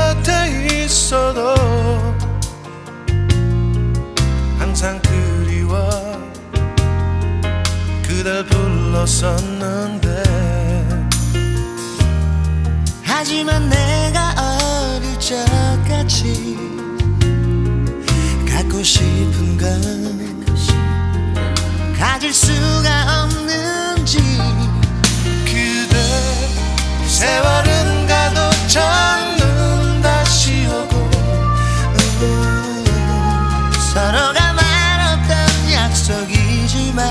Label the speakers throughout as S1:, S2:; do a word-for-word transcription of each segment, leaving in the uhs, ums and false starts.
S1: 곁에 있어도 항상 그리워 그댈 불렀었는데
S2: 하지만 내가 어릴 적같이 갖고 싶은 건 가질 수가 없는지
S1: 그대 세월은 가도 첫눈 다시 오고
S2: 음, 서로가 말없던 약속이지만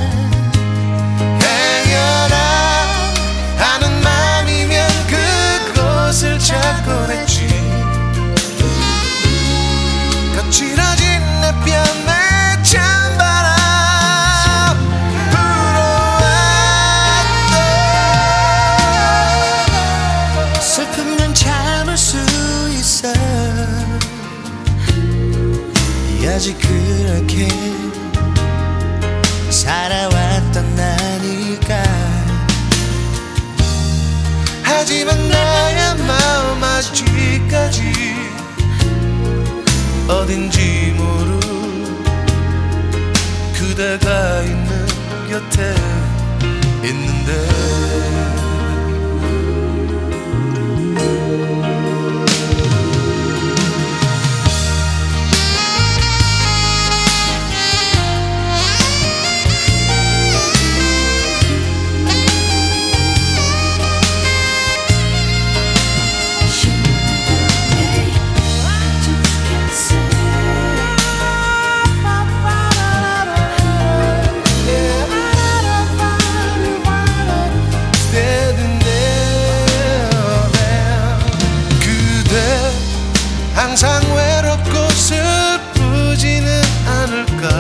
S1: 행여라 하는 맘이면 그곳을 찾곤 했지 거칠어진 내 뺨에 찬바람 불어왔던
S2: 슬픈 건 참을 수 있어 아직 그렇게 살아왔던 나니까
S1: 하지만 나의 마음 아직까지 어딘지 모르 그대가 있는 곁에 있는데 항상 외롭고 슬프지는 않을까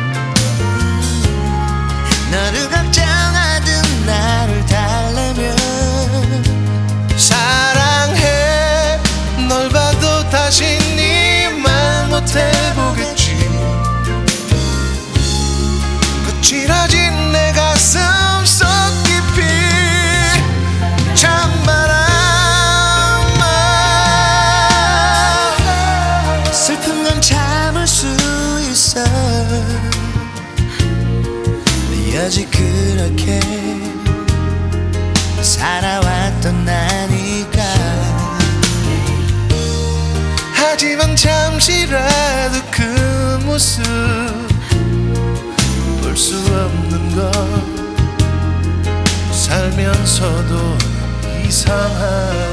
S2: 너를 걱정하던 나를 달래면
S1: 사랑해 널 봐도 다시 네 말 못해보겠지 거칠어진 내 가슴 속 깊이 찬바람
S2: 슬픈 건 참을 수 있어 아직 그렇게 살아왔던 나니까
S1: 하지만 잠시라도 그 모습 볼 수 없는 건 살면서도 이상한